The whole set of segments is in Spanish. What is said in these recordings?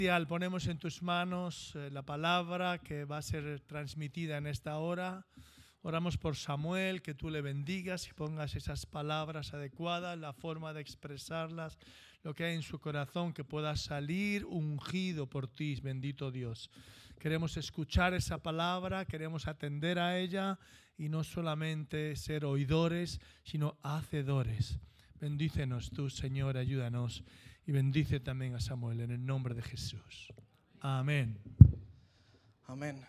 Ponemos en tus manos la palabra que va a ser transmitida en esta hora. Oramos por Samuel, que tú le bendigas y pongas esas palabras adecuadas, la forma de expresarlas, lo que hay en su corazón, que pueda salir ungido por ti, bendito Dios. Queremos escuchar esa palabra, queremos atender a ella y no solamente ser oidores, sino hacedores. Bendícenos tú, Señor, ayúdanos. Y bendice también a Samuel en el nombre de Jesús. Amén. Amén.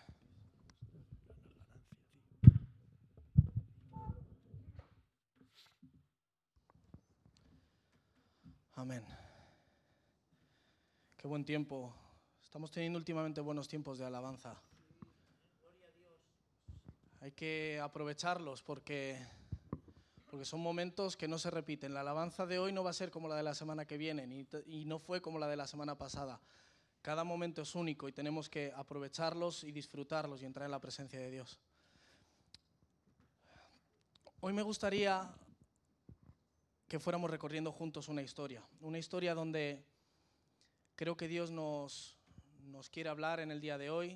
Amén. Qué buen tiempo. Estamos teniendo últimamente buenos tiempos de alabanza. Hay que aprovecharlos porque son momentos que no se repiten. La alabanza de hoy no va a ser como la de la semana que viene y no fue como la de la semana pasada. Cada momento es único y tenemos que aprovecharlos y disfrutarlos y entrar en la presencia de Dios. Hoy me gustaría que fuéramos recorriendo juntos una historia donde creo que Dios nos quiere hablar en el día de hoy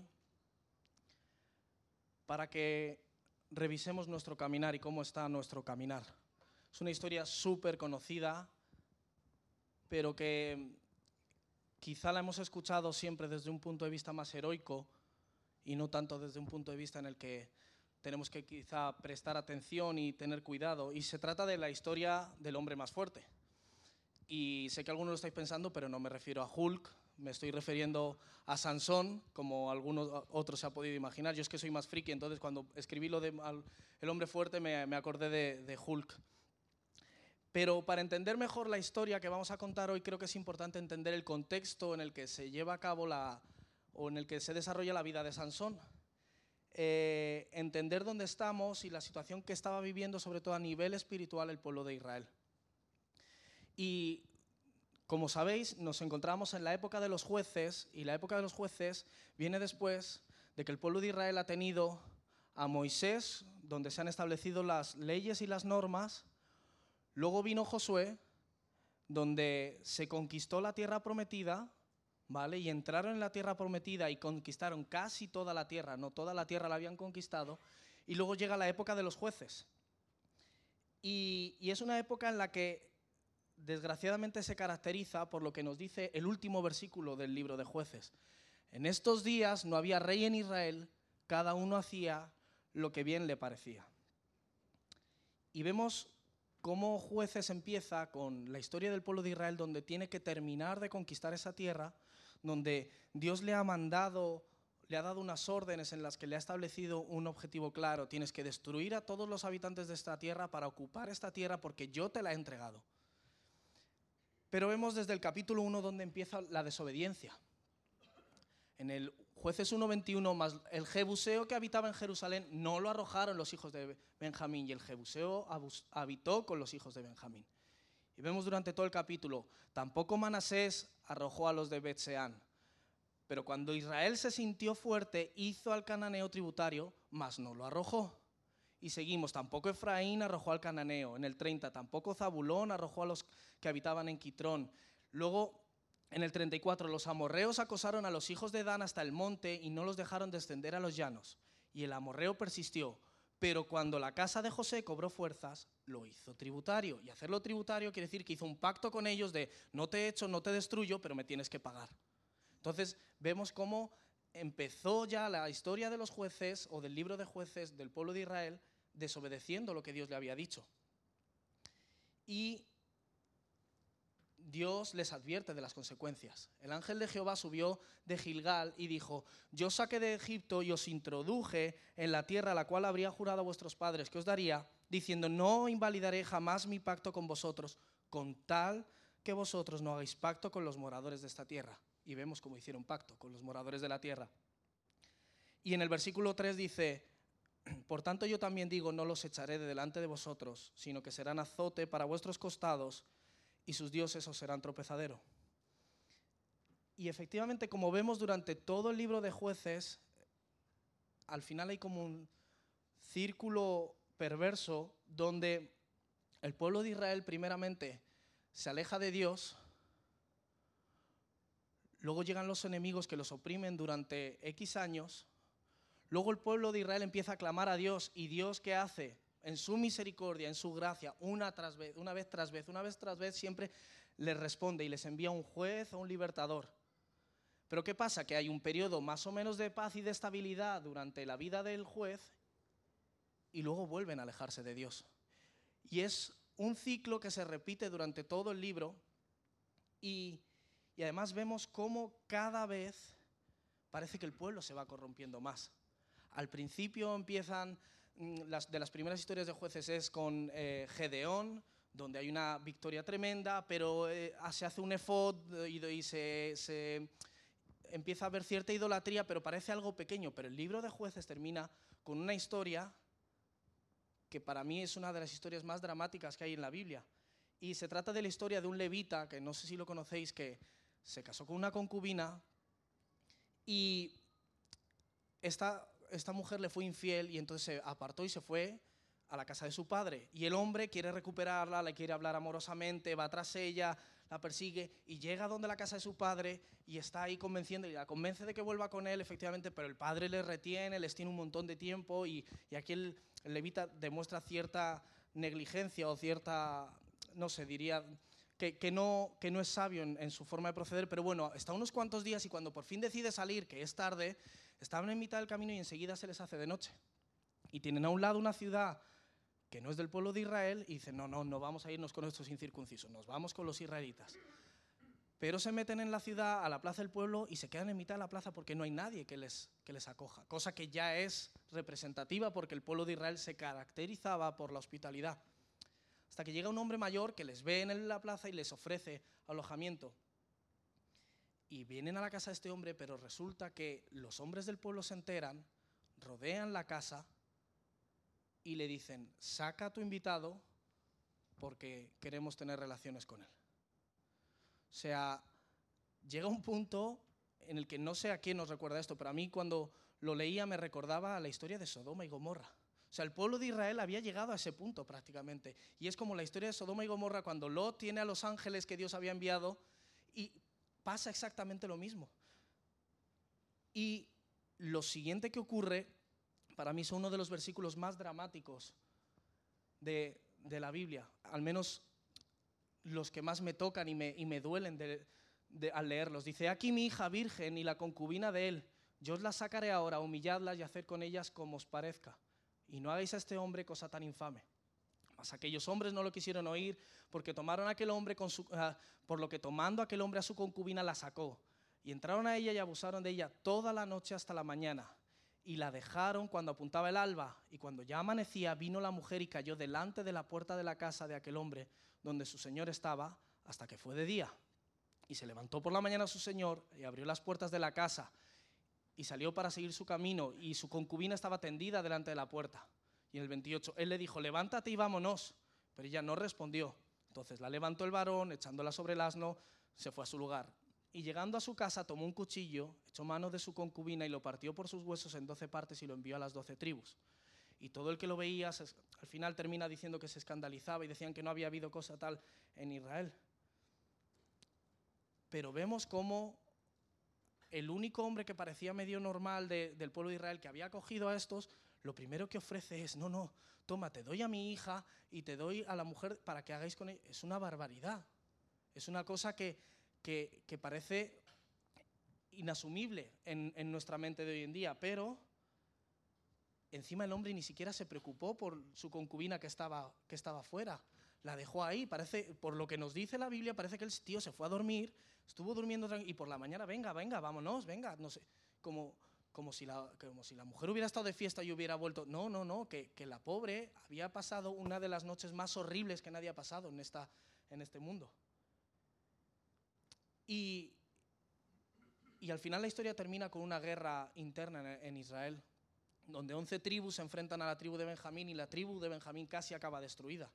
para que revisemos nuestro caminar y cómo está nuestro caminar. Es una historia súper conocida, pero que quizá la hemos escuchado siempre desde un punto de vista más heroico y no tanto desde un punto de vista en el que tenemos que quizá prestar atención y tener cuidado. Y se trata de la historia del hombre más fuerte. Y sé que algunos lo estáis pensando, pero no me refiero a Hulk, me estoy refiriendo a Sansón, como algunos otros se ha podido imaginar. Yo es que soy más friki, entonces cuando escribí lo de el hombre fuerte me acordé de Hulk. Pero para entender mejor la historia que vamos a contar hoy, creo que es importante entender el contexto en el que se lleva a cabo o en el que se desarrolla la vida de Sansón. Entender dónde estamos y la situación que estaba viviendo, sobre todo a nivel espiritual, el pueblo de Israel. Y como sabéis, nos encontramos en la época de los jueces, y la época de los jueces viene después de que el pueblo de Israel ha tenido a Moisés, donde se han establecido las leyes y las normas. Luego vino Josué, donde se conquistó la tierra prometida, ¿vale? Y entraron en la tierra prometida y conquistaron casi toda la tierra, no toda la tierra la habían conquistado. Y luego llega la época de los jueces. Y es una época en la que desgraciadamente se caracteriza por lo que nos dice el último versículo del libro de Jueces. En estos días no había rey en Israel, cada uno hacía lo que bien le parecía. Y vemos cómo Jueces empieza con la historia del pueblo de Israel, donde tiene que terminar de conquistar esa tierra, donde Dios le ha dado unas órdenes en las que le ha establecido un objetivo claro: tienes que destruir a todos los habitantes de esta tierra para ocupar esta tierra porque yo te la he entregado. Pero vemos desde el capítulo 1 donde empieza la desobediencia. En el Jueces 1:21, más el jebuseo que habitaba en Jerusalén no lo arrojaron los hijos de Benjamín, y el jebuseo habitó con los hijos de Benjamín. Y vemos durante todo el capítulo: tampoco Manasés arrojó a los de Bet-Seán, pero cuando Israel se sintió fuerte, hizo al cananeo tributario, mas no lo arrojó. Y seguimos: tampoco Efraín arrojó al cananeo. En el 30, tampoco Zabulón arrojó a los que habitaban en Quitrón. Luego, en el 34, los amorreos acosaron a los hijos de Dan hasta el monte y no los dejaron descender a los llanos. Y el amorreo persistió, pero cuando la casa de José cobró fuerzas, lo hizo tributario. Y hacerlo tributario quiere decir que hizo un pacto con ellos de: no te echo, no te destruyo, pero me tienes que pagar. Entonces vemos cómo empezó ya la historia de los jueces, o del libro de Jueces del pueblo de Israel, desobedeciendo lo que Dios le había dicho. Y Dios les advierte de las consecuencias. El ángel de Jehová subió de Gilgal y dijo: yo saqué de Egipto y os introduje en la tierra a la cual habría jurado a vuestros padres que os daría, diciendo: no invalidaré jamás mi pacto con vosotros, con tal que vosotros no hagáis pacto con los moradores de esta tierra. Y vemos cómo hicieron pacto con los moradores de la tierra. Y en el versículo 3 dice: por tanto yo también digo, no los echaré de delante de vosotros, sino que serán azote para vuestros costados, y sus dioses os serán tropezadero. Y efectivamente, como vemos durante todo el libro de Jueces, al final hay como un círculo perverso donde el pueblo de Israel primeramente se aleja de Dios, luego llegan los enemigos que los oprimen durante X años, luego el pueblo de Israel empieza a clamar a Dios, y Dios, ¿qué hace? En su misericordia, en su gracia, una vez tras vez, siempre les responde y les envía un juez o un libertador. Pero ¿qué pasa? Que hay un periodo más o menos de paz y de estabilidad durante la vida del juez y luego vuelven a alejarse de Dios. Y es un ciclo que se repite durante todo el libro y además vemos cómo cada vez parece que el pueblo se va corrompiendo más. Al principio empiezan, de las primeras historias de jueces es con Gedeón, donde hay una victoria tremenda, pero se hace un efod y se empieza a haber cierta idolatría, pero parece algo pequeño. Pero el libro de Jueces termina con una historia que para mí es una de las historias más dramáticas que hay en la Biblia. Y se trata de la historia de un levita, que no sé si lo conocéis, que se casó con una concubina y esta mujer le fue infiel y entonces se apartó y se fue a la casa de su padre. Y el hombre quiere recuperarla, le quiere hablar amorosamente, va tras ella, la persigue y llega donde la casa de su padre y está ahí convenciendo y la convence de que vuelva con él, efectivamente, pero el padre les retiene, les tiene un montón de tiempo y aquí el levita demuestra cierta negligencia o cierta, no sé, diría que no es sabio en su forma de proceder, pero bueno, está unos cuantos días y cuando por fin decide salir, que es tarde, estaban en mitad del camino y enseguida se les hace de noche. Y tienen a un lado una ciudad que no es del pueblo de Israel y dicen, no vamos a irnos con estos incircuncisos, nos vamos con los israelitas. Pero se meten en la ciudad, a la plaza del pueblo, y se quedan en mitad de la plaza porque no hay nadie que les acoja, cosa que ya es representativa porque el pueblo de Israel se caracterizaba por la hospitalidad. Hasta que llega un hombre mayor que les ve en la plaza y les ofrece alojamiento. Y vienen a la casa de este hombre, pero resulta que los hombres del pueblo se enteran, rodean la casa y le dicen, saca a tu invitado porque queremos tener relaciones con él. O sea, llega un punto en el que no sé a quién nos recuerda esto, pero a mí cuando lo leía me recordaba a la historia de Sodoma y Gomorra. O sea, el pueblo de Israel había llegado a ese punto prácticamente. Y es como la historia de Sodoma y Gomorra cuando Lot tiene a los ángeles que Dios había enviado y pasa exactamente lo mismo. Y lo siguiente que ocurre, para mí son uno de los versículos más dramáticos de la Biblia, al menos los que más me tocan y me duelen al leerlos. Dice, aquí mi hija virgen y la concubina de él, yo os las sacaré ahora, humilladlas y hacer con ellas como os parezca. Y no hagáis a este hombre cosa tan infame. Mas aquellos hombres no lo quisieron oír, porque tomaron a aquel hombre por lo que tomando aquel hombre a su concubina la sacó. Y entraron a ella y abusaron de ella toda la noche hasta la mañana. Y la dejaron cuando apuntaba el alba. Y cuando ya amanecía, vino la mujer y cayó delante de la puerta de la casa de aquel hombre, donde su señor estaba, hasta que fue de día. Y se levantó por la mañana su señor y abrió las puertas de la casa y salió para seguir su camino, y su concubina estaba tendida delante de la puerta. Y en el 28, él le dijo, levántate y vámonos. Pero ella no respondió. Entonces la levantó el varón, echándola sobre el asno, se fue a su lugar. Y llegando a su casa tomó un cuchillo, echó mano de su concubina y lo partió por sus huesos en 12 partes y lo envió a las 12 tribus. Y todo el que lo veía, al final termina diciendo que se escandalizaba y decían que no había habido cosa tal en Israel. Pero vemos cómo el único hombre que parecía medio normal del pueblo de Israel, que había acogido a estos, lo primero que ofrece es, no, toma, te doy a mi hija y te doy a la mujer para que hagáis con ella. Es una barbaridad. Es una cosa que parece inasumible en nuestra mente de hoy en día, pero encima el hombre ni siquiera se preocupó por su concubina que estaba fuera. La dejó ahí, parece, por lo que nos dice la Biblia, parece que el tío se fue a dormir, estuvo durmiendo y por la mañana, venga, vámonos, venga, no sé, como si la mujer hubiera estado de fiesta y hubiera vuelto. No, que la pobre había pasado una de las noches más horribles que nadie ha pasado en este mundo. Y al final la historia termina con una guerra interna en Israel, donde 11 tribus se enfrentan a la tribu de Benjamín y la tribu de Benjamín casi acaba destruida.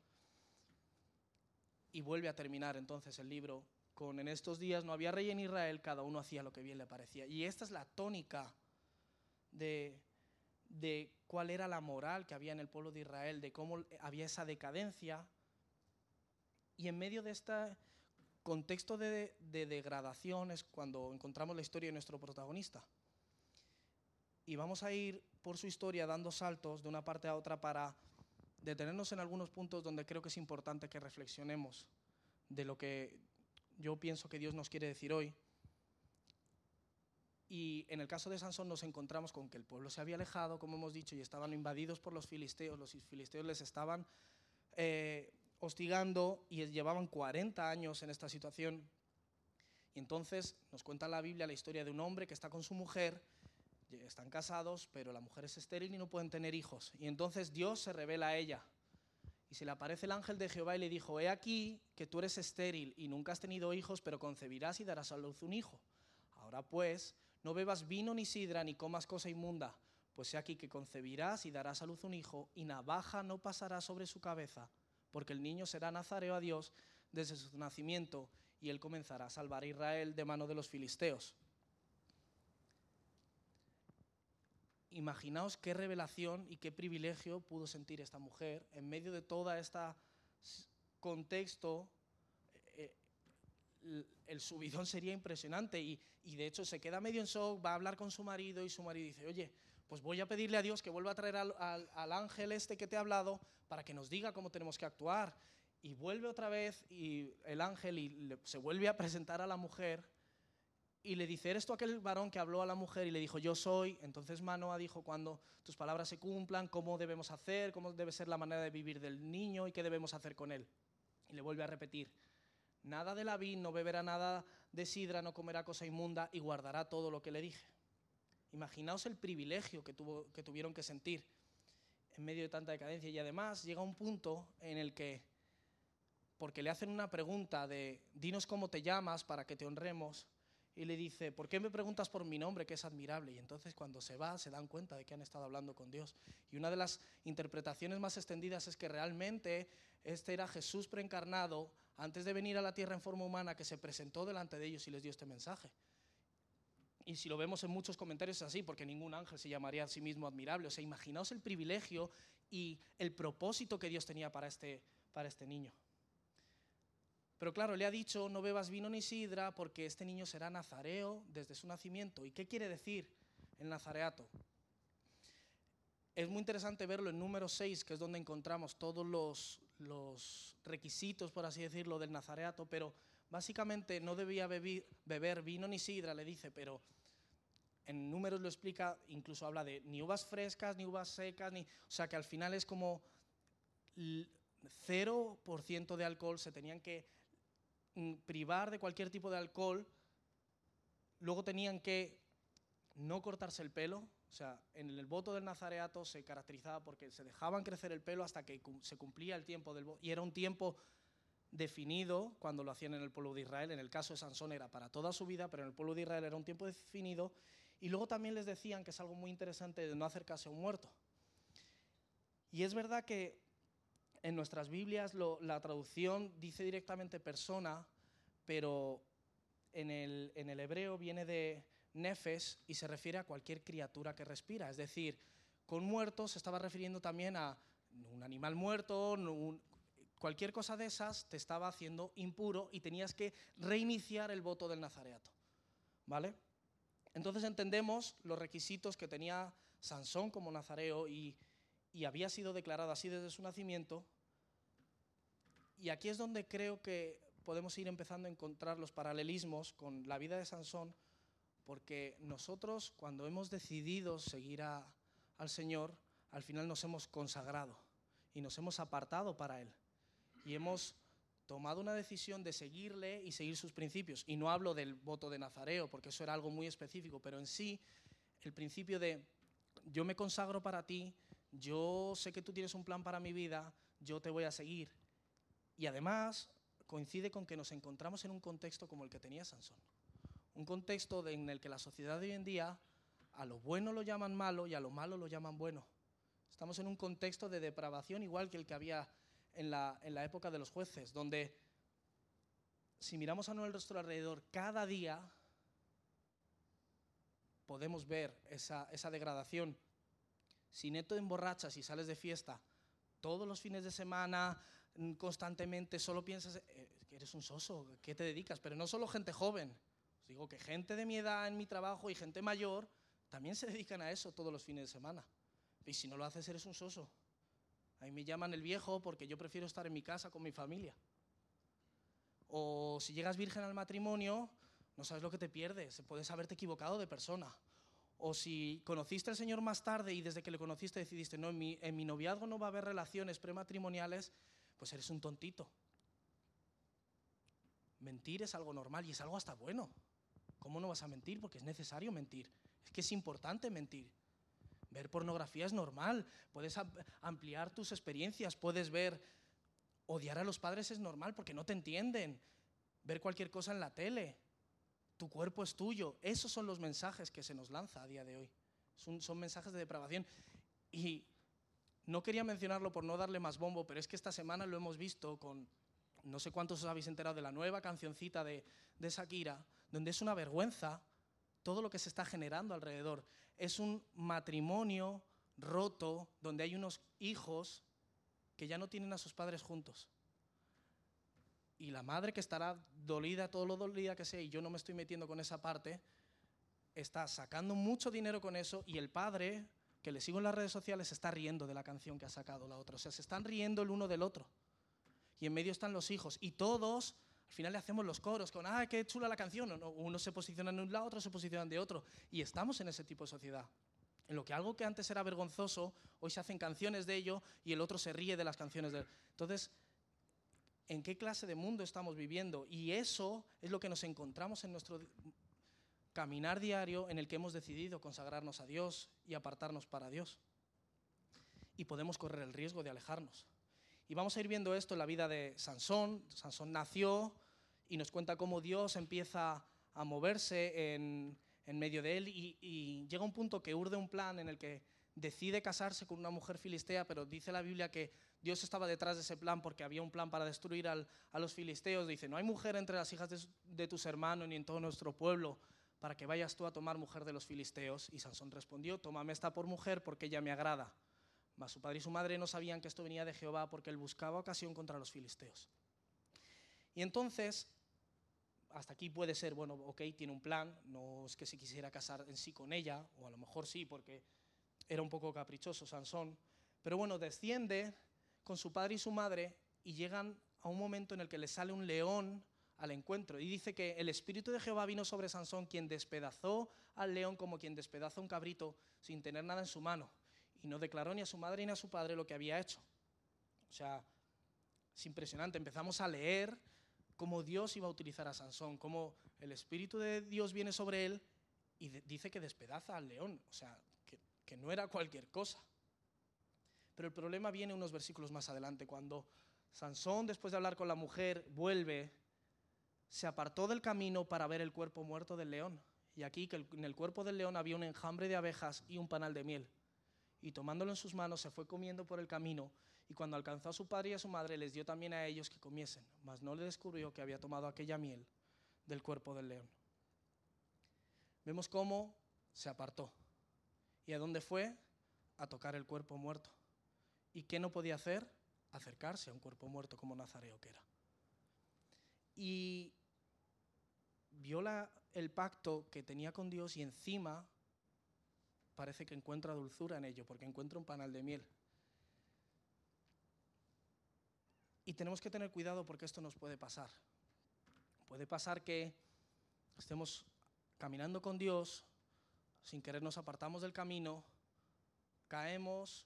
Y vuelve a terminar entonces el libro con, en estos días no había rey en Israel, cada uno hacía lo que bien le parecía. Y esta es la tónica de cuál era la moral que había en el pueblo de Israel, de cómo había esa decadencia. Y en medio de esta, contexto de degradación es cuando encontramos la historia de nuestro protagonista. Y vamos a ir por su historia dando saltos de una parte a otra para detenernos en algunos puntos donde creo que es importante que reflexionemos de lo que yo pienso que Dios nos quiere decir hoy. Y en el caso de Sansón nos encontramos con que el pueblo se había alejado, como hemos dicho, y estaban invadidos por los filisteos. Los filisteos les estaban hostigando y llevaban 40 años en esta situación. Y entonces nos cuenta la Biblia la historia de un hombre que está con su mujer, están casados, pero la mujer es estéril y no pueden tener hijos. Y entonces Dios se revela a ella. Y se le aparece el ángel de Jehová y le dijo: he aquí que tú eres estéril y nunca has tenido hijos, pero concebirás y darás a luz un hijo. Ahora pues, no bebas vino ni sidra, ni comas cosa inmunda, pues he aquí que concebirás y darás a luz un hijo, y navaja no pasará sobre su cabeza, porque el niño será nazareo a Dios desde su nacimiento, y él comenzará a salvar a Israel de mano de los filisteos. Imaginaos qué revelación y qué privilegio pudo sentir esta mujer en medio de todo este contexto. El subidón sería impresionante y de hecho se queda medio en shock, va a hablar con su marido y su marido dice: oye, pues voy a pedirle a Dios que vuelva a traer al ángel este que te ha hablado para que nos diga cómo tenemos que actuar. Y vuelve otra vez y el ángel se vuelve a presentar a la mujer y le dice: ¿eres tú aquel varón que habló a la mujer? Y le dijo: yo soy. Entonces Manoah dijo: cuando tus palabras se cumplan, ¿cómo debemos hacer? ¿Cómo debe ser la manera de vivir del niño? ¿Y qué debemos hacer con él? Y le vuelve a repetir: nada de la vid, no beberá nada de sidra, no comerá cosa inmunda y guardará todo lo que le dije. Imaginaos el privilegio que tuvieron que sentir en medio de tanta decadencia. Y además llega un punto en el que, porque le hacen una pregunta de: dinos cómo te llamas para que te honremos, y le dice: ¿por qué me preguntas por mi nombre, que es admirable? Y entonces cuando se va se dan cuenta de que han estado hablando con Dios. Y una de las interpretaciones más extendidas es que realmente este era Jesús preencarnado antes de venir a la tierra en forma humana, que se presentó delante de ellos y les dio este mensaje. Y si lo vemos en muchos comentarios es así, porque ningún ángel se llamaría a sí mismo admirable. O sea, imaginaos el privilegio y el propósito que Dios tenía para este niño. Pero claro, le ha dicho: no bebas vino ni sidra, porque este niño será nazareo desde su nacimiento. ¿Y qué quiere decir el nazareato? Es muy interesante verlo en número 6, que es donde encontramos todos los requisitos, por así decirlo, del nazareato, pero básicamente no debía beber vino ni sidra, le dice, pero en números lo explica, incluso habla de ni uvas frescas, ni uvas secas, o sea que al final es como 0% de alcohol, se tenían que privar de cualquier tipo de alcohol. Luego tenían que no cortarse el pelo. O sea, en el voto del nazareato se caracterizaba porque se dejaban crecer el pelo hasta que se cumplía el tiempo del voto, y era un tiempo definido cuando lo hacían en el pueblo de Israel. En el caso de Sansón era para toda su vida, pero en el pueblo de Israel era un tiempo definido. Y luego también les decían, que es algo muy interesante, de no acercarse a un muerto. Y es verdad que en nuestras Biblias la traducción dice directamente persona, pero en el hebreo viene de nefesh y se refiere a cualquier criatura que respira. Es decir, con muerto se estaba refiriendo también a un animal muerto, cualquier cosa de esas te estaba haciendo impuro y tenías que reiniciar el voto del nazareato, ¿vale? Entonces entendemos los requisitos que tenía Sansón como nazareo y había sido declarado así desde su nacimiento. Y aquí es donde creo que podemos ir empezando a encontrar los paralelismos con la vida de Sansón, porque nosotros, cuando hemos decidido seguir al Señor, al final nos hemos consagrado y nos hemos apartado para Él. Y hemos tomado una decisión de seguirle y seguir sus principios. Y no hablo del voto de nazareo, porque eso era algo muy específico, pero en sí, el principio de: yo me consagro para ti, yo sé que tú tienes un plan para mi vida, yo te voy a seguir. Y además coincide con que nos encontramos en un contexto como el que tenía Sansón. Un contexto en el que la sociedad de hoy en día a lo bueno lo llaman malo y a lo malo lo llaman bueno. Estamos en un contexto de depravación igual que el que había en la época de los jueces, donde si miramos a nuestro alrededor cada día podemos ver esa degradación. Si no te emborrachas y sales de fiesta todos los fines de semana, constantemente, solo piensas que eres un soso, ¿qué te dedicas? Pero no solo gente joven, os digo que gente de mi edad en mi trabajo y gente mayor también se dedican a eso todos los fines de semana. Y si no lo haces, eres un soso. A mí me llaman el viejo porque yo prefiero estar en mi casa con mi familia. O si llegas virgen al matrimonio, no sabes lo que te pierdes, puedes haberte equivocado de persona. O si conociste al Señor más tarde y desde que le conociste decidiste, no, en mi noviazgo no va a haber relaciones prematrimoniales, pues eres un tontito. Mentir es algo normal y es algo hasta bueno. ¿Cómo no vas a mentir? Porque es necesario mentir. Es que es importante mentir. Ver pornografía es normal. Puedes ampliar tus experiencias, puedes ver... Odiar a los padres es normal porque no te entienden. Ver cualquier cosa en la tele. Tu cuerpo es tuyo. Esos son los mensajes que se nos lanza a día de hoy. Son mensajes de depravación. Y no quería mencionarlo por no darle más bombo, pero es que esta semana lo hemos visto con... No sé cuántos os habéis enterado de la nueva cancioncita de Shakira, donde es una vergüenza todo lo que se está generando alrededor. Es un matrimonio roto donde hay unos hijos que ya no tienen a sus padres juntos. Y la madre, que estará dolida, todo lo dolida que sea, y yo no me estoy metiendo con esa parte, está sacando mucho dinero con eso, y el padre, que le sigo en las redes sociales, se está riendo de la canción que ha sacado la otra. O sea, se están riendo el uno del otro. Y en medio están los hijos. Y todos, al final le hacemos los coros con, ¡ah, qué chula la canción! Uno se posiciona en un lado, otros se posicionan de otro. Y estamos en ese tipo de sociedad. En lo que algo que antes era vergonzoso, hoy se hacen canciones de ello y el otro se ríe de las canciones de él. Entonces, ¿en qué clase de mundo estamos viviendo? Y eso es lo que nos encontramos en nuestro caminar diario, en el que hemos decidido consagrarnos a Dios y apartarnos para Dios. Y podemos correr el riesgo de alejarnos. Y vamos a ir viendo esto en la vida de Sansón. Sansón nació y nos cuenta cómo Dios empieza a moverse en medio de él y llega un punto que urde un plan en el que decide casarse con una mujer filistea, pero dice la Biblia que Dios estaba detrás de ese plan porque había un plan para destruir a los filisteos. Dice, no hay mujer entre las hijas de tus hermanos ni en todo nuestro pueblo para que vayas tú a tomar mujer de los filisteos. Y Sansón respondió, tómame esta por mujer porque ella me agrada. Mas su padre y su madre no sabían que esto venía de Jehová porque él buscaba ocasión contra los filisteos. Y entonces, hasta aquí puede ser, bueno, ok, tiene un plan, no es que se quisiera casar en sí con ella, o a lo mejor sí, porque era un poco caprichoso Sansón, pero bueno, desciende con su padre y su madre y llegan a un momento en el que le sale un león al encuentro, y dice que el Espíritu de Jehová vino sobre Sansón, quien despedazó al león como quien despedaza un cabrito sin tener nada en su mano, y no declaró ni a su madre ni a su padre lo que había hecho. O sea, es impresionante. Empezamos a leer cómo Dios iba a utilizar a Sansón, cómo el Espíritu de Dios viene sobre él y dice que despedaza al león. O sea, que no era cualquier cosa. Pero el problema viene unos versículos más adelante, cuando Sansón, después de hablar con la mujer, vuelve, se apartó del camino para ver el cuerpo muerto del león. Y aquí que en el cuerpo del león había un enjambre de abejas y un panal de miel. Y tomándolo en sus manos se fue comiendo por el camino, y cuando alcanzó a su padre y a su madre les dio también a ellos que comiesen, mas no le descubrió que había tomado aquella miel del cuerpo del león. Vemos cómo se apartó. ¿Y a dónde fue? A tocar el cuerpo muerto. ¿Y qué no podía hacer? Acercarse a un cuerpo muerto como nazareo que era. Y viola el pacto que tenía con Dios y encima parece que encuentra dulzura en ello, porque encuentra un panal de miel. Y tenemos que tener cuidado porque esto nos puede pasar. Puede pasar que estemos caminando con Dios, sin querer nos apartamos del camino, caemos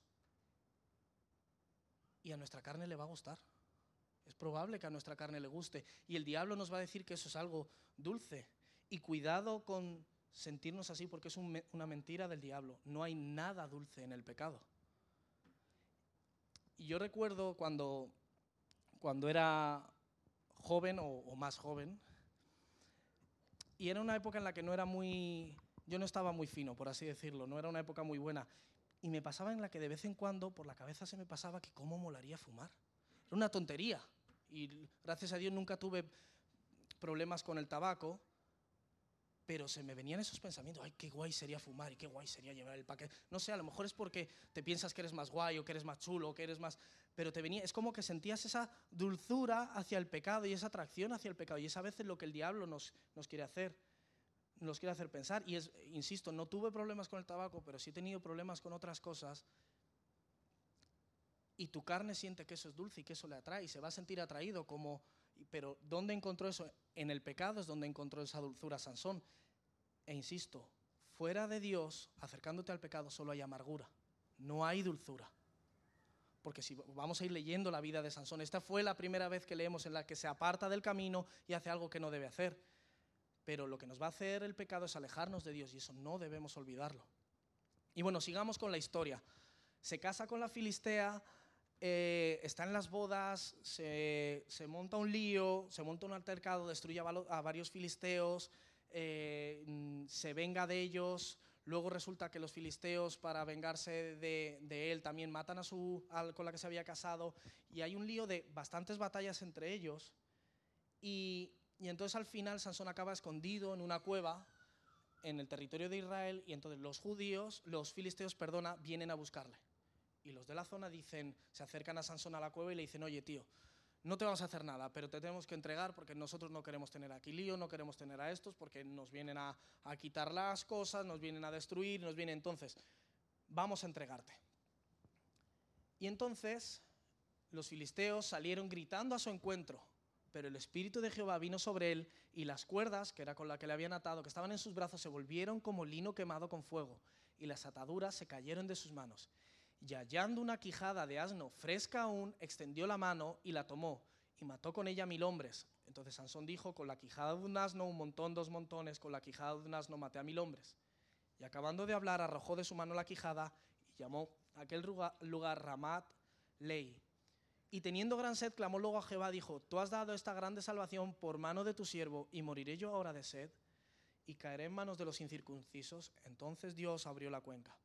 y a nuestra carne le va a gustar. Es probable que a nuestra carne le guste y el diablo nos va a decir que eso es algo dulce. Y cuidado con sentirnos así porque es una mentira del diablo. No hay nada dulce en el pecado. Y yo recuerdo cuando era joven o más joven, y era una época en la que yo no estaba muy fino, por así decirlo, no era una época muy buena, y me pasaba en la que de vez en cuando por la cabeza se me pasaba que cómo molaría fumar. Era una tontería, y gracias a Dios nunca tuve problemas con el tabaco, pero se me venían esos pensamientos, ay, qué guay sería fumar y qué guay sería llevar el paquete. No sé, a lo mejor es porque te piensas que eres más guay o que eres más chulo o que eres más... Pero te venía, es como que sentías esa dulzura hacia el pecado y esa atracción hacia el pecado. Y es a veces lo que el diablo nos quiere hacer. Nos quiere hacer pensar. Y insisto, no tuve problemas con el tabaco, pero sí he tenido problemas con otras cosas. Y tu carne siente que eso es dulce y que eso le atrae y se va a sentir atraído como... Pero ¿dónde encontró eso? En el pecado es donde encontró esa dulzura Sansón. E insisto, fuera de Dios, acercándote al pecado, solo hay amargura. No hay dulzura. Porque si vamos a ir leyendo la vida de Sansón, esta fue la primera vez que leemos en la que se aparta del camino y hace algo que no debe hacer. Pero lo que nos va a hacer el pecado es alejarnos de Dios y eso no debemos olvidarlo. Y bueno, sigamos con la historia. Se casa con la filistea, está en las bodas, se monta un lío, se monta un altercado, destruye a varios filisteos, se venga de ellos. Luego resulta que los filisteos, para vengarse de él, también matan con la que se había casado. Y hay un lío de bastantes batallas entre ellos. Y entonces al final Sansón acaba escondido en una cueva en el territorio de Israel. Y entonces los filisteos, vienen a buscarle. Y los de la zona se acercan a Sansón a la cueva y le dicen, oye tío, no te vamos a hacer nada, pero te tenemos que entregar porque nosotros no queremos tener aquí lío, no queremos tener a estos porque nos vienen a quitar las cosas, nos vienen a destruir, entonces vamos a entregarte. Y entonces los filisteos salieron gritando a su encuentro, pero el Espíritu de Jehová vino sobre él y las cuerdas, que era con la que le habían atado, que estaban en sus brazos, se volvieron como lino quemado con fuego y las ataduras se cayeron de sus manos. Y hallando una quijada de asno fresca aún, extendió la mano y la tomó, y mató con ella 1000 hombres. Entonces Sansón dijo, con la quijada de un asno, un montón, 2 montones, con la quijada de un asno maté a 1000 hombres. Y acabando de hablar, arrojó de su mano la quijada, y llamó a aquel lugar Ramat Lei. Y teniendo gran sed, clamó luego a Jehová, dijo, tú has dado esta grande salvación por mano de tu siervo, y moriré yo ahora de sed, y caeré en manos de los incircuncisos. Entonces Dios abrió la cuenca.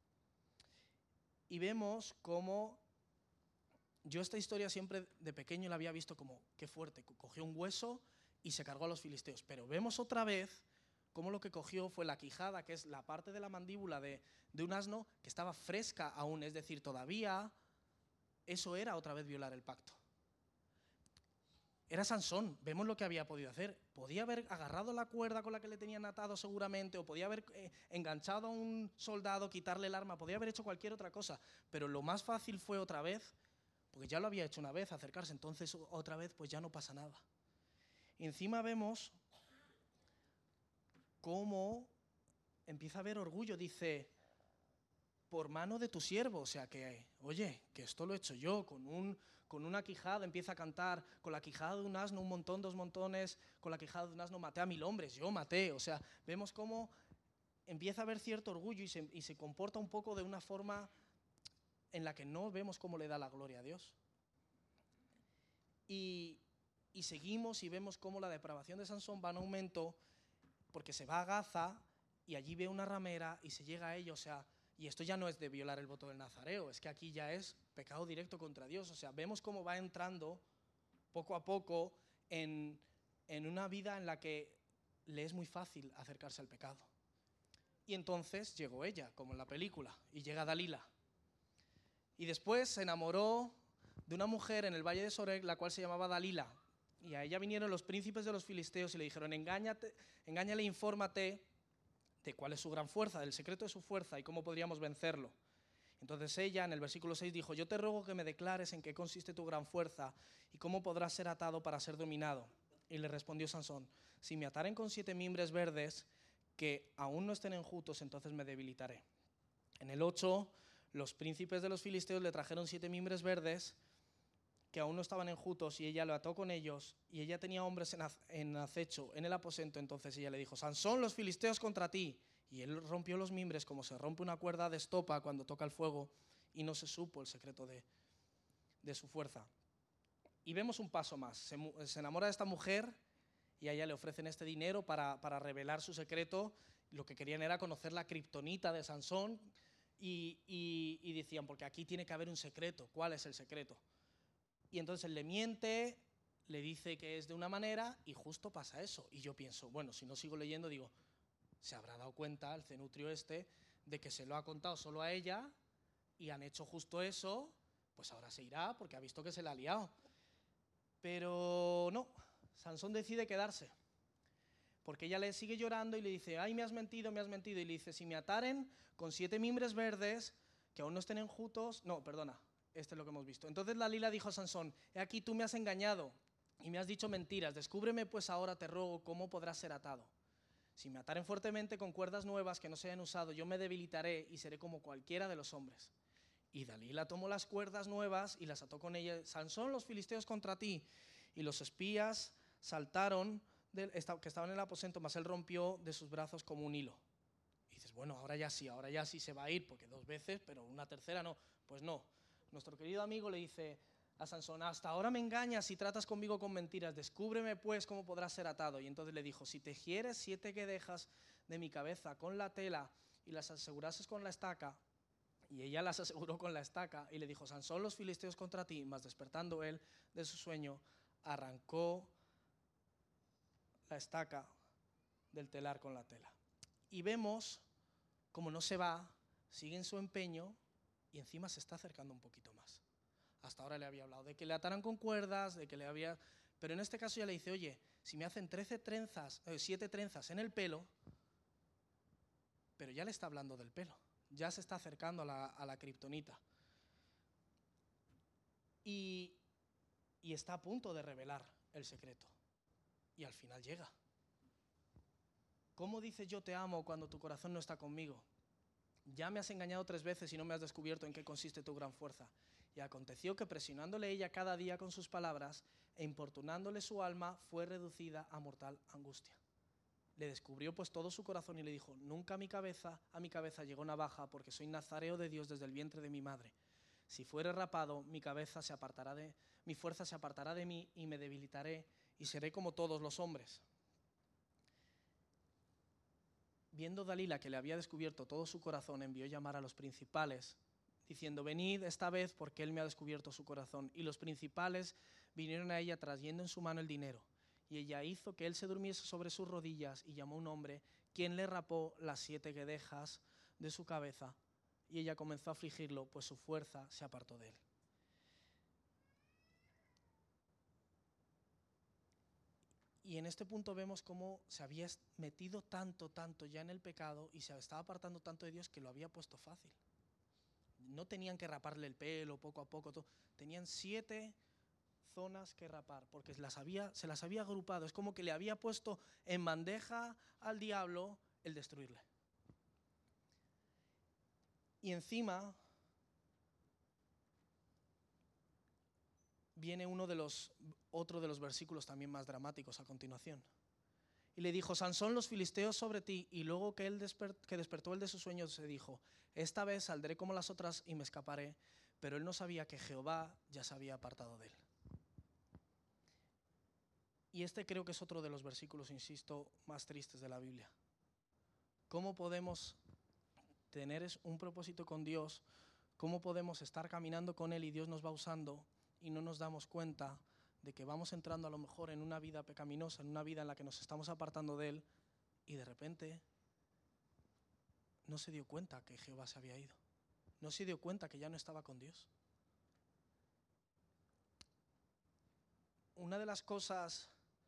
Y vemos cómo yo esta historia siempre de pequeño la había visto como, qué fuerte, cogió un hueso y se cargó a los filisteos. Pero vemos otra vez cómo lo que cogió fue la quijada, que es la parte de la mandíbula de un asno que estaba fresca aún, es decir, todavía eso era otra vez violar el pacto. Era Sansón, vemos lo que había podido hacer. Podía haber agarrado la cuerda con la que le tenían atado seguramente, o podía haber enganchado a un soldado, quitarle el arma, podía haber hecho cualquier otra cosa. Pero lo más fácil fue otra vez, porque ya lo había hecho una vez, acercarse, entonces otra vez pues ya no pasa nada. Y encima vemos cómo empieza a haber orgullo, dice, por mano de tu siervo, o sea que, oye, que esto lo he hecho yo, con una quijada empieza a cantar, con la quijada de un asno un montón, 2 montones, con la quijada de un asno maté a 1000 hombres, yo maté, o sea, vemos cómo empieza a haber cierto orgullo y se comporta un poco de una forma en la que no vemos cómo le da la gloria a Dios. Y seguimos y vemos cómo la depravación de Sansón va en aumento, porque se va a Gaza y allí ve una ramera y se llega a ella, o sea, y esto ya no es de violar el voto del nazareo, es que aquí ya es pecado directo contra Dios. O sea, vemos cómo va entrando poco a poco en una vida en la que le es muy fácil acercarse al pecado. Y entonces llegó ella, como en la película, y llega Dalila. Y después se enamoró de una mujer en el valle de Sorek, la cual se llamaba Dalila. Y a ella vinieron los príncipes de los filisteos y le dijeron, engáñale e infórmate de cuál es su gran fuerza, del secreto de su fuerza y cómo podríamos vencerlo. Entonces ella, en el versículo 6, dijo, yo te ruego que me declares en qué consiste tu gran fuerza y cómo podrás ser atado para ser dominado. Y le respondió Sansón, si me ataren con 7 mimbres verdes que aún no estén enjutos, entonces me debilitaré. En el 8, los príncipes de los filisteos le trajeron 7 mimbres verdes que aún no estaban enjutos y ella lo ató con ellos y ella tenía hombres en acecho en el aposento. Entonces ella le dijo, Sansón, los filisteos contra ti. Y él rompió los mimbres como se rompe una cuerda de estopa cuando toca el fuego y no se supo el secreto de su fuerza. Y vemos un paso más, se enamora de esta mujer y a ella le ofrecen este dinero para revelar su secreto. Lo que querían era conocer la kriptonita de Sansón y decían, porque aquí tiene que haber un secreto, ¿cuál es el secreto? Y entonces él le miente, le dice que es de una manera y justo pasa eso. Y yo pienso, bueno, si no sigo leyendo, digo, se habrá dado cuenta el cenutrio este de que se lo ha contado solo a ella y han hecho justo eso, pues ahora se irá porque ha visto que se la ha liado. Pero no, Sansón decide quedarse, porque ella le sigue llorando y le dice, ay, me has mentido, y le dice, si me ataren con 7 mimbres verdes, que aún no estén enjutos, no, perdona, este es lo que hemos visto. Entonces Dalila dijo a Sansón, he aquí tú me has engañado y me has dicho mentiras, descúbreme pues ahora, te ruego, cómo podrás ser atado. Si me ataren fuertemente con cuerdas nuevas que no se hayan usado, yo me debilitaré y seré como cualquiera de los hombres. Y Dalila tomó las cuerdas nuevas y las ató con ella. Sansón, los filisteos contra ti. Y los espías saltaron, que estaban en el aposento, mas él rompió de sus brazos como un hilo. Y dices, bueno, ahora ya sí se va a ir, porque 2 veces, pero una tercera no. Pues no. Nuestro querido amigo le dice a Sansón, hasta ahora me engañas y tratas conmigo con mentiras, descúbreme pues cómo podrás ser atado. Y entonces le dijo, si tejieres 7 guedejas de mi cabeza con la tela y las asegurases con la estaca. Y ella las aseguró con la estaca y le dijo, Sansón, los filisteos contra ti. Mas despertando él de su sueño, arrancó la estaca del telar con la tela. Y vemos como no se va, sigue en su empeño y encima se está acercando un poquito más. Hasta ahora le había hablado de que le ataran con cuerdas, pero en este caso ya le dice, oye, si me hacen 7 trenzas en el pelo, pero ya le está hablando del pelo. Ya se está acercando a la kriptonita. Y está a punto de revelar el secreto. Y al final llega. ¿Cómo dices yo te amo cuando tu corazón no está conmigo? Ya me has engañado 3 veces y no me has descubierto en qué consiste tu gran fuerza. Y aconteció que presionándole ella cada día con sus palabras e importunándole su alma, fue reducida a mortal angustia. Le descubrió pues todo su corazón y le dijo, nunca a mi cabeza llegó navaja, porque soy nazareo de Dios desde el vientre de mi madre. Si fuere rapado, mi fuerza se apartará de mí y me debilitaré y seré como todos los hombres. Viendo Dalila que le había descubierto todo su corazón, envió llamar a los principales, diciendo, venid esta vez porque él me ha descubierto su corazón. Y los principales vinieron a ella trayendo en su mano el dinero. Y ella hizo que él se durmiese sobre sus rodillas y llamó a un hombre, quien le rapó las 7 guedejas de su cabeza. Y ella comenzó a afligirlo, pues su fuerza se apartó de él. Y en este punto vemos cómo se había metido tanto ya en el pecado y se estaba apartando tanto de Dios que lo había puesto fácil. No tenían que raparle el pelo poco a poco, tenían 7 zonas que rapar, porque se las había agrupado. Es como que le había puesto en bandeja al diablo el destruirle. Y encima viene otro de los versículos también más dramáticos a continuación. Y le dijo, Sansón, los filisteos sobre ti. Y luego que despertó él de su sueño, se dijo, esta vez saldré como las otras y me escaparé. Pero él no sabía que Jehová ya se había apartado de él. Y este creo que es otro de los versículos, insisto, más tristes de la Biblia. ¿Cómo podemos tener un propósito con Dios? ¿Cómo podemos estar caminando con Él y Dios nos va usando y no nos damos cuenta de que vamos entrando a lo mejor en una vida pecaminosa, en una vida en la que nos estamos apartando de Él y de repente no se dio cuenta que Jehová se había ido? No se dio cuenta que ya no estaba con Dios. Una de las cosas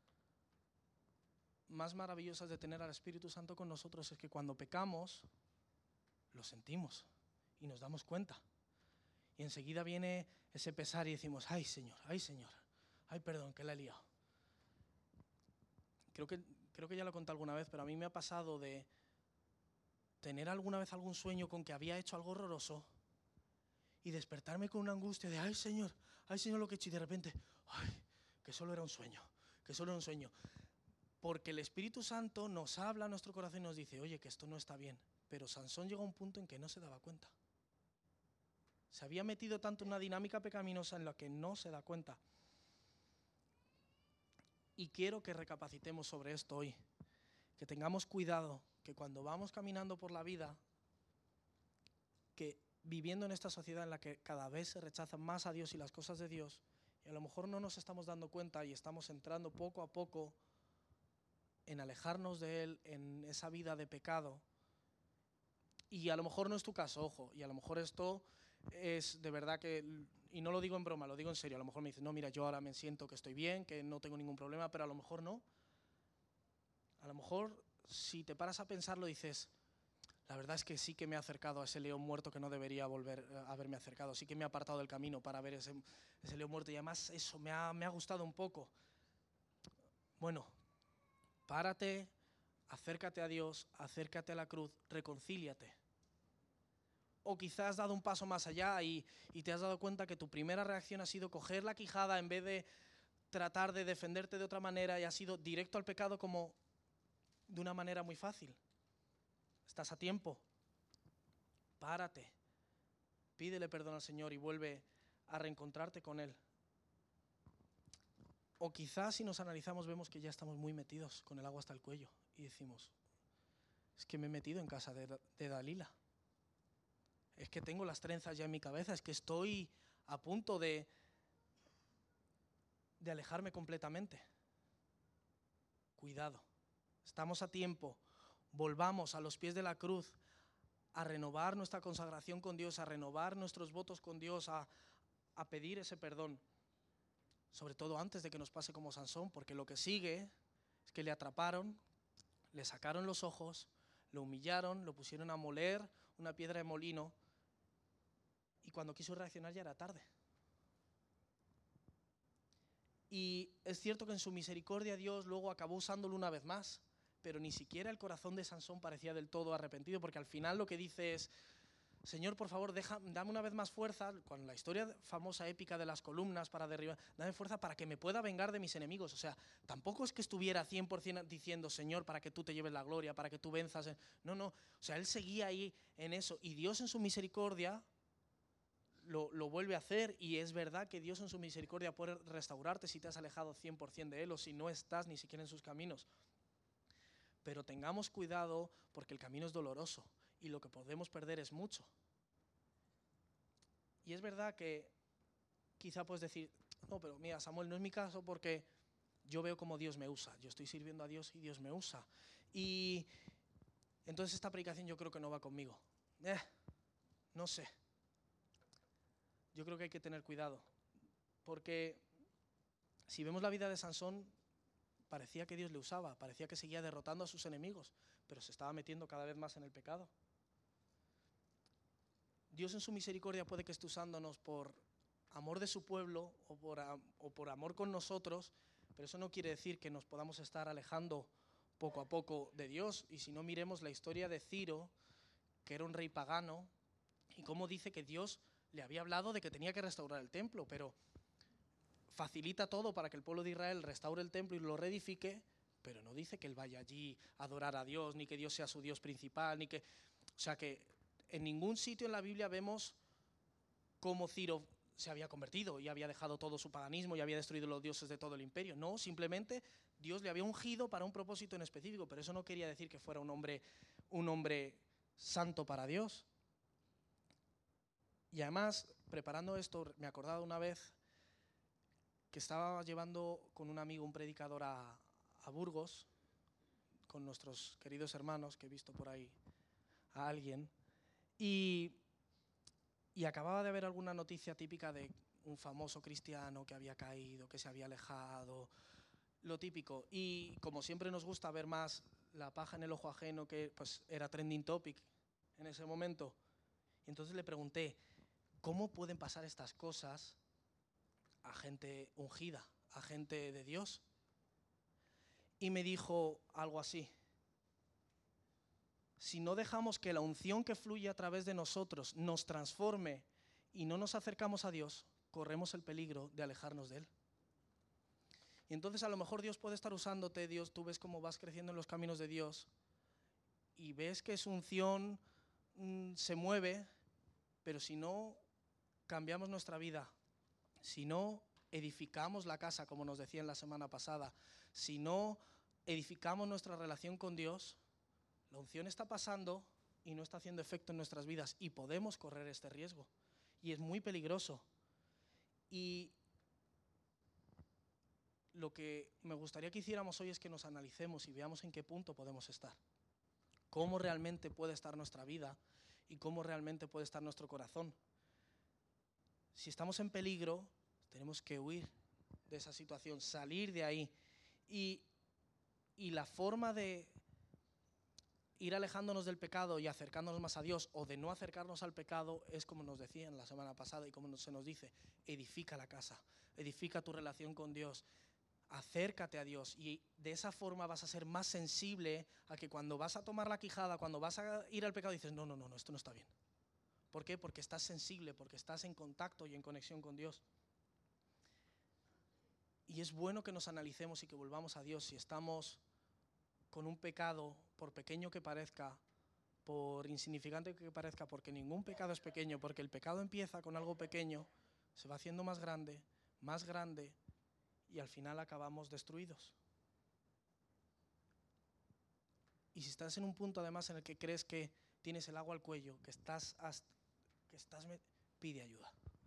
más maravillosas de tener al Espíritu Santo con nosotros es que cuando pecamos, lo sentimos y nos damos cuenta. Y enseguida viene ese pesar y decimos, ay Señor, ay perdón, que la he liado. Creo que ya lo conté alguna vez, pero a mí me ha pasado de tener alguna vez algún sueño con que había hecho algo horroroso y despertarme con una angustia de, ay Señor, lo que he hecho, y de repente, ay, que solo era un sueño. Porque el Espíritu Santo nos habla a nuestro corazón y nos dice, oye, que esto no está bien. Pero Sansón llegó a un punto en que no se daba cuenta. Se había metido tanto en una dinámica pecaminosa en la que no se da cuenta. Y quiero que recapacitemos sobre esto hoy. Que tengamos cuidado, que cuando vamos caminando por la vida, que viviendo en esta sociedad en la que cada vez se rechaza más a Dios y las cosas de Dios, y a lo mejor no nos estamos dando cuenta y estamos entrando poco a poco en alejarnos de Él, en esa vida de pecado. Y a lo mejor no es tu caso, ojo, y a lo mejor esto es de verdad que, y no lo digo en broma, lo digo en serio, a lo mejor me dices, no, mira, yo ahora me siento que estoy bien, que no tengo ningún problema, pero a lo mejor no. A lo mejor si te paras a pensarlo dices, la verdad es que sí que me he acercado a ese león muerto que no debería volver a haberme acercado, sí que me he apartado del camino para ver ese león muerto y además eso me ha gustado un poco. Bueno, párate, acércate a Dios, acércate a la cruz, reconcíliate. O quizás has dado un paso más allá y te has dado cuenta que tu primera reacción ha sido coger la quijada en vez de tratar de defenderte de otra manera y has ido directo al pecado como de una manera muy fácil. Estás a tiempo. Párate. Pídele perdón al Señor y vuelve a reencontrarte con Él. O quizás si nos analizamos vemos que ya estamos muy metidos con el agua hasta el cuello y decimos, es que me he metido en casa de Dalila. Es que tengo las trenzas ya en mi cabeza, es que estoy a punto de alejarme completamente. Cuidado, estamos a tiempo, volvamos a los pies de la cruz a renovar nuestra consagración con Dios, a renovar nuestros votos con Dios, a pedir ese perdón, sobre todo antes de que nos pase como Sansón, porque lo que sigue es que le atraparon, le sacaron los ojos, lo humillaron, lo pusieron a moler una piedra de molino, y cuando quiso reaccionar ya era tarde. Y es cierto que en su misericordia Dios luego acabó usándolo una vez más, pero ni siquiera el corazón de Sansón parecía del todo arrepentido, porque al final lo que dice es, Señor, por favor, dame una vez más fuerza, con la historia famosa épica de las columnas para derribar, dame fuerza para que me pueda vengar de mis enemigos. O sea, tampoco es que estuviera 100% diciendo, Señor, para que tú te lleves la gloria, para que tú venzas. No, o sea, él seguía ahí en eso, y Dios en su misericordia lo vuelve a hacer, y es verdad que Dios en su misericordia puede restaurarte si te has alejado 100% de Él o si no estás ni siquiera en sus caminos. Pero tengamos cuidado porque el camino es doloroso y lo que podemos perder es mucho. Y es verdad que quizá puedes decir, no, pero mira, Samuel, no es mi caso porque yo veo cómo Dios me usa, yo estoy sirviendo a Dios y Dios me usa. Y entonces esta predicación yo creo que no va conmigo. No sé. Yo creo que hay que tener cuidado, porque si vemos la vida de Sansón, parecía que Dios le usaba, parecía que seguía derrotando a sus enemigos, pero se estaba metiendo cada vez más en el pecado. Dios en su misericordia puede que esté usándonos por amor de su pueblo o por amor con nosotros, pero eso no quiere decir que nos podamos estar alejando poco a poco de Dios. Y si no, miremos la historia de Ciro, que era un rey pagano, y cómo dice que Dios le había hablado de que tenía que restaurar el templo, pero facilita todo para que el pueblo de Israel restaure el templo y lo reedifique, pero no dice que él vaya allí a adorar a Dios, ni que Dios sea su Dios principal, o sea que en ningún sitio en la Biblia vemos cómo Ciro se había convertido y había dejado todo su paganismo y había destruido los dioses de todo el imperio. No, simplemente Dios le había ungido para un propósito en específico, pero eso no quería decir que fuera un hombre santo para Dios. Y además, preparando esto, me acordaba una vez que estaba llevando con un amigo, un predicador a Burgos, con nuestros queridos hermanos, que he visto por ahí a alguien, y acababa de ver alguna noticia típica de un famoso cristiano que había caído, que se había alejado, lo típico. Y como siempre nos gusta ver más la paja en el ojo ajeno, que pues era trending topic en ese momento. Y entonces le pregunté, ¿cómo pueden pasar estas cosas a gente ungida, a gente de Dios? Y me dijo algo así: si no dejamos que la unción que fluye a través de nosotros nos transforme y no nos acercamos a Dios, corremos el peligro de alejarnos de Él. Y entonces a lo mejor Dios puede estar usándote, tú ves cómo vas creciendo en los caminos de Dios y ves que su unción se mueve, pero si no cambiamos nuestra vida, si no edificamos la casa, como nos decían la semana pasada, si no edificamos nuestra relación con Dios, la unción está pasando y no está haciendo efecto en nuestras vidas y podemos correr este riesgo. Y es muy peligroso. Y lo que me gustaría que hiciéramos hoy es que nos analicemos y veamos en qué punto podemos estar. Cómo realmente puede estar nuestra vida y cómo realmente puede estar nuestro corazón. Si estamos en peligro, tenemos que huir de esa situación, salir de ahí. Y la forma de ir alejándonos del pecado y acercándonos más a Dios, o de no acercarnos al pecado, es como nos decían la semana pasada y como se nos dice: edifica la casa, edifica tu relación con Dios, acércate a Dios, y de esa forma vas a ser más sensible a que cuando vas a tomar la quijada, cuando vas a ir al pecado, dices: no, esto no está bien. ¿Por qué? Porque estás sensible, porque estás en contacto y en conexión con Dios. Y es bueno que nos analicemos y que volvamos a Dios si estamos con un pecado, por pequeño que parezca, por insignificante que parezca, porque ningún pecado es pequeño, porque el pecado empieza con algo pequeño, se va haciendo más grande, y al final acabamos destruidos. Y si estás en un punto además en el que crees que tienes el agua al cuello, pide ayuda.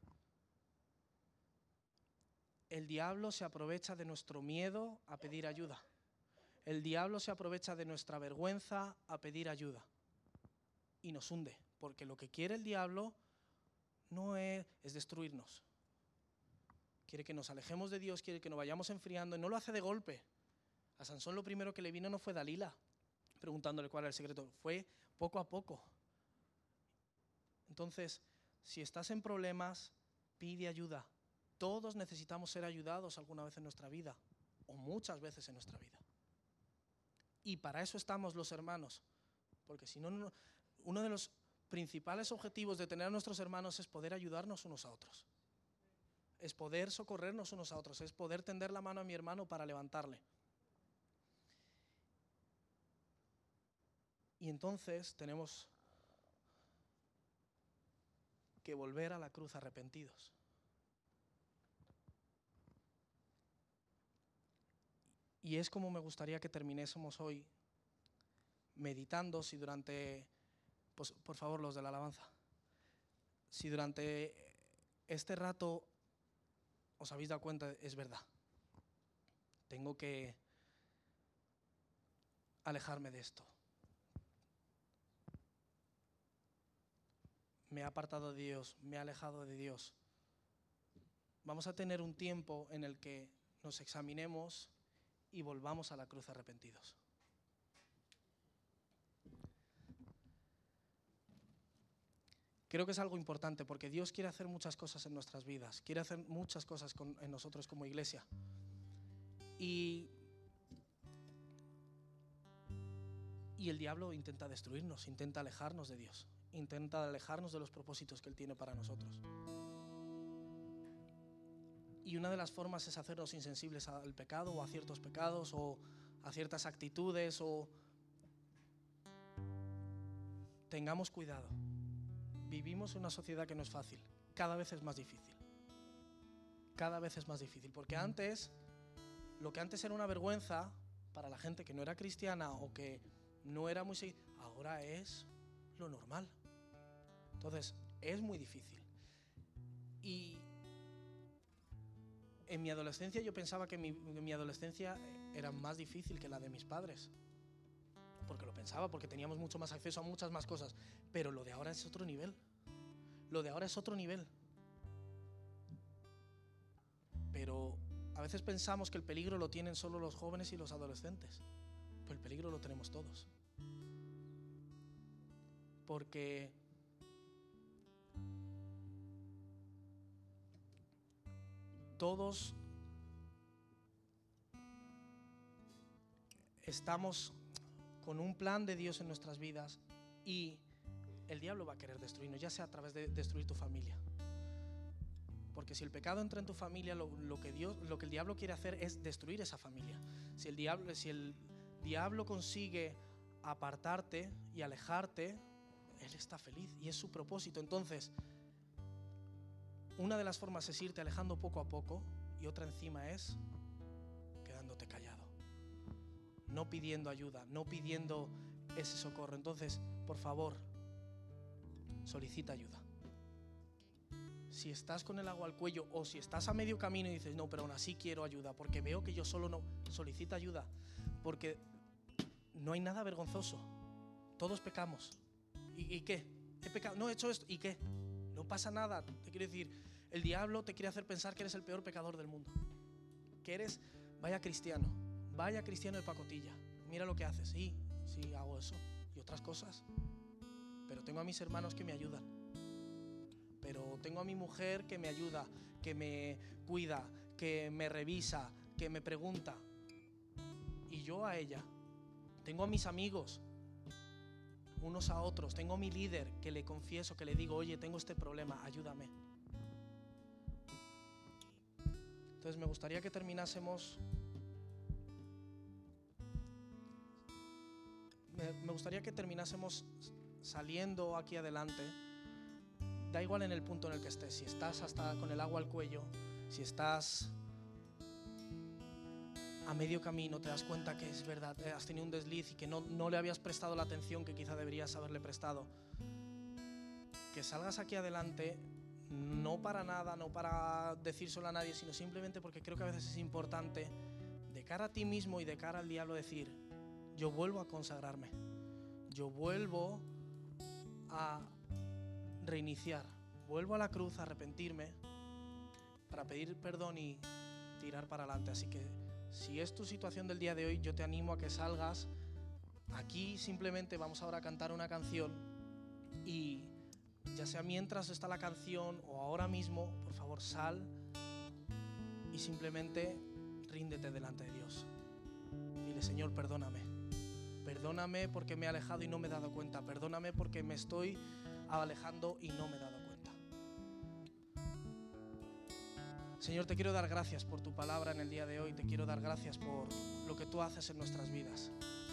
El diablo se aprovecha de nuestro miedo a pedir ayuda. El diablo se aprovecha de nuestra vergüenza a pedir ayuda. Y nos hunde, porque lo que quiere el diablo no es destruirnos. Quiere que nos alejemos de Dios, quiere que nos vayamos enfriando, y no lo hace de golpe. A Sansón lo primero que le vino no fue Dalila preguntándole cuál era el secreto, fue poco a poco. Entonces, si estás en problemas, pide ayuda. Todos necesitamos ser ayudados alguna vez en nuestra vida, o muchas veces en nuestra vida. Y para eso estamos los hermanos, porque si no, uno de los principales objetivos de tener a nuestros hermanos es poder ayudarnos unos a otros. Es poder socorrernos unos a otros, es poder tender la mano a mi hermano para levantarle. Y entonces tenemos que volver a la cruz arrepentidos. Y es como me gustaría que terminésemos hoy, meditando. Si durante, pues, por favor, los de la alabanza, si durante este rato os habéis dado cuenta, es verdad, tengo que alejarme de esto. Me he apartado de Dios, me he alejado de Dios. Vamos a tener un tiempo en el que nos examinemos y volvamos a la cruz arrepentidos. Creo que es algo importante porque Dios quiere hacer muchas cosas en nuestras vidas, quiere hacer muchas cosas en nosotros como iglesia. Y el diablo intenta destruirnos, intenta alejarnos de Dios, intenta alejarnos de los propósitos que Él tiene para nosotros. Y una de las formas es hacernos insensibles al pecado o a ciertos pecados o a ciertas actitudes. O tengamos cuidado. Vivimos en una sociedad que no es fácil. Cada vez es más difícil. Cada vez es más difícil. Porque antes, lo que antes era una vergüenza para la gente que no era cristiana o que no era muy... ahora es lo normal. Entonces, es muy difícil. Y en mi adolescencia yo pensaba que mi adolescencia era más difícil que la de mis padres. Porque lo pensaba, porque teníamos mucho más acceso a muchas más cosas. Pero lo de ahora es otro nivel. Lo de ahora es otro nivel. Pero a veces pensamos que el peligro lo tienen solo los jóvenes y los adolescentes. Pero el peligro lo tenemos todos. Porque todos estamos con un plan de Dios en nuestras vidas y el diablo va a querer destruirnos, ya sea a través de destruir tu familia. Porque si el pecado entra en tu familia, lo que el diablo quiere hacer es destruir esa familia. Si el diablo consigue apartarte y alejarte, él está feliz y es su propósito. Entonces, una de las formas es irte alejando poco a poco y otra encima es quedándote callado, no pidiendo ayuda, no pidiendo ese socorro. Entonces, por favor, solicita ayuda. si estás con el agua al cuello o si estás a medio camino y dices, no, pero aún así quiero ayuda, porque veo que yo solo no, solicita ayuda, porque no hay nada vergonzoso. Todos pecamos. ¿Y qué? He pecado, no he hecho esto. ¿Y qué? No pasa nada. Te quiero decir, el diablo te quiere hacer pensar que eres el peor pecador del mundo, que eres, vaya cristiano de pacotilla. Mira lo que haces. Sí, hago eso y otras cosas, pero tengo a mis hermanos que me ayudan, pero tengo a mi mujer que me ayuda, que me cuida, que me revisa, que me pregunta, y yo a ella. Tengo a mis amigos unos a otros, tengo a mi líder que le confieso, que le digo, oye, tengo este problema, ayúdame. Entonces me gustaría que terminásemos saliendo aquí adelante. Da igual en el punto en el que estés, si estás hasta con el agua al cuello, si estás a medio camino, te das cuenta que es verdad, has tenido un desliz y que no le habías prestado la atención que quizá deberías haberle prestado. Que salgas aquí adelante, no para nada, no para decírselo a nadie, sino simplemente porque creo que a veces es importante, de cara a ti mismo y de cara al diablo, decir, yo vuelvo a consagrarme, yo vuelvo a reiniciar, vuelvo a la cruz a arrepentirme, para pedir perdón y tirar para adelante. Así que si es tu situación del día de hoy, yo te animo a que salgas aquí. Simplemente vamos ahora a cantar una canción, y ya sea mientras está la canción o ahora mismo, por favor sal y simplemente ríndete delante de Dios. Dile, Señor, perdóname porque me he alejado y no me he dado cuenta, perdóname porque me estoy alejando y no me he dado cuenta. Señor, te quiero dar gracias por tu palabra en el día de hoy. Te quiero dar gracias por lo que tú haces en nuestras vidas.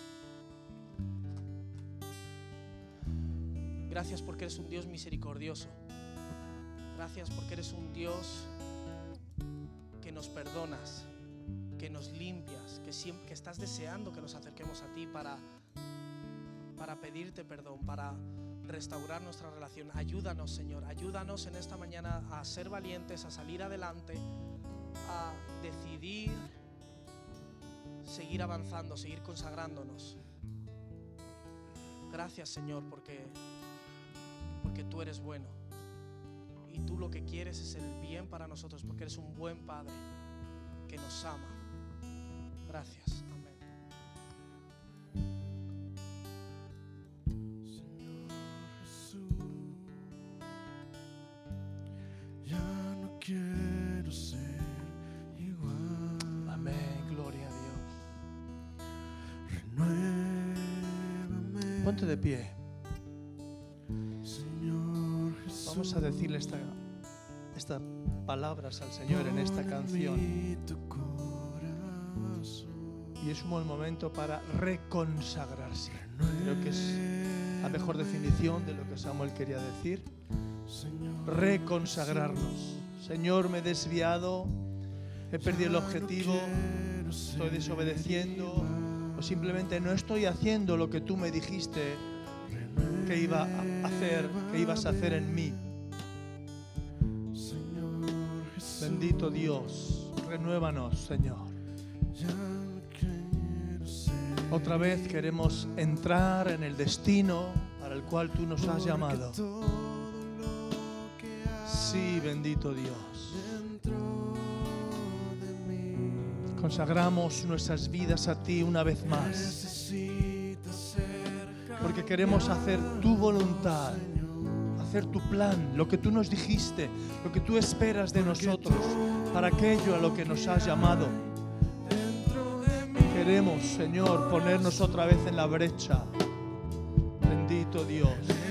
Gracias porque eres un Dios misericordioso. Gracias porque eres un Dios que nos perdonas, que nos limpias, que estás deseando que nos acerquemos a ti para pedirte perdón, para restaurar nuestra relación. Ayúdanos, Señor, ayúdanos en esta mañana a ser valientes, a salir adelante, a decidir seguir avanzando, seguir consagrándonos. Gracias, Señor, porque tú eres bueno y tú lo que quieres es el bien para nosotros, porque eres un buen Padre que nos ama. Gracias. Quiero ser igual. Amén, gloria a Dios. Renuévame. Ponte de pie. Señor Jesús. Vamos a decirle estas palabras al Señor en esta canción. Y es un buen momento para reconsagrarse. Creo que es la mejor definición de lo que Samuel quería decir. Reconsagrarnos. Señor, me he desviado, he perdido el objetivo, estoy desobedeciendo, o simplemente no estoy haciendo lo que tú me dijiste que ibas a hacer en mí. Bendito Dios, renuévanos, Señor. Otra vez queremos entrar en el destino para el cual tú nos has llamado. Sí, bendito Dios. Consagramos nuestras vidas a ti una vez más, porque queremos hacer tu voluntad, hacer tu plan, lo que tú nos dijiste, lo que tú esperas de nosotros, para aquello a lo que nos has llamado. Queremos, Señor, ponernos otra vez en la brecha. Bendito Dios,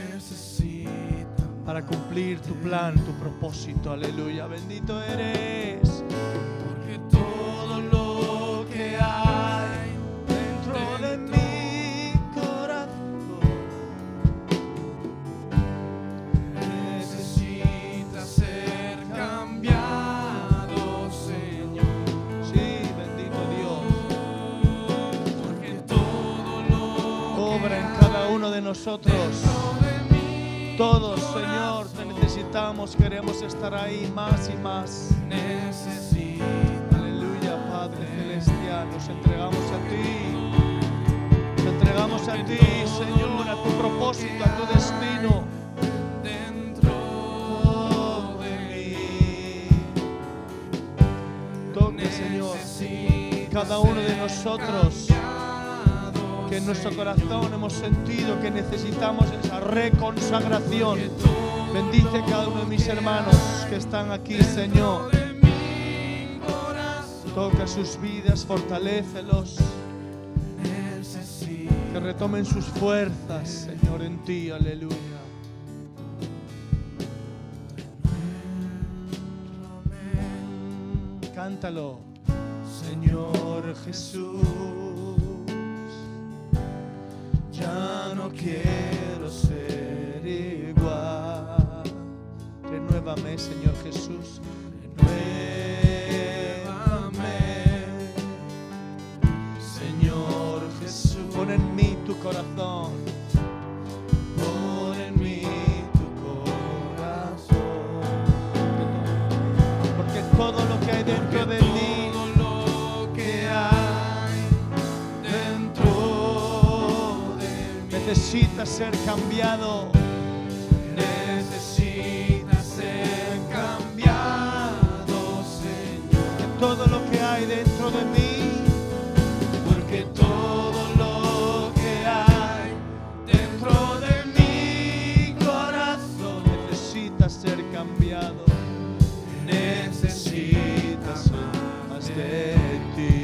para cumplir tu plan, tu propósito. Aleluya, bendito eres. Porque todo lo que hay dentro de mi corazón necesita ser cambiado, Señor. Sí, bendito Dios. Porque todo lo obra en cada uno de nosotros. Todos, Señor, te necesitamos. necesitamos, queremos estar ahí más y más. Aleluya, Padre celestial, nos entregamos a ti. Nos entregamos a ti, Señor, a tu propósito, a tu destino. Toque, Señor, cada uno de nosotros, que en nuestro corazón hemos sentido que necesitamos esa reconsagración. Bendice a cada uno de mis hermanos que están aquí, Señor. Toca sus vidas, fortalécelos. Que retomen sus fuerzas, Señor, en ti. Aleluya. Cántalo. Señor Jesús, ya no quiero ser igual. Renuévame, Señor Jesús. Renuévame, Señor Jesús. Pon en mí tu corazón. Pon en mí tu corazón. Porque todo lo que hay dentro de mí, necesita ser cambiado. Necesita ser cambiado, Señor. Que todo lo que hay dentro de mí, porque todo lo que hay dentro de mi corazón necesita ser cambiado. Necesita ser más de ti.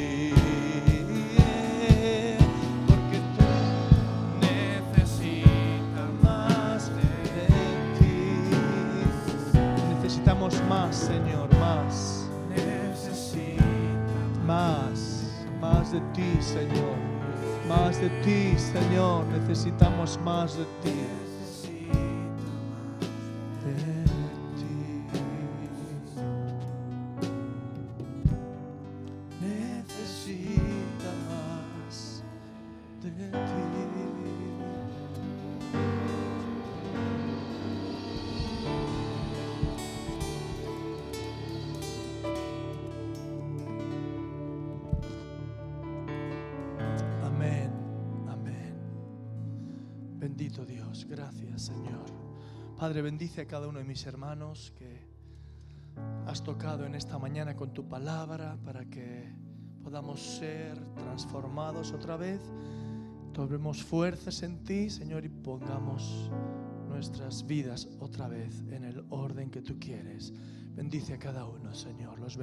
Más, Señor, más. Más de ti, Señor. Más de ti, Señor. Necesitamos más de ti. Necesita más de ti. Bendito Dios, gracias, Señor. Padre, bendice a cada uno de mis hermanos que has tocado en esta mañana con tu palabra para que podamos ser transformados otra vez. Tomemos fuerzas en ti, Señor, y pongamos nuestras vidas otra vez en el orden que tú quieres. Bendice a cada uno, Señor. Los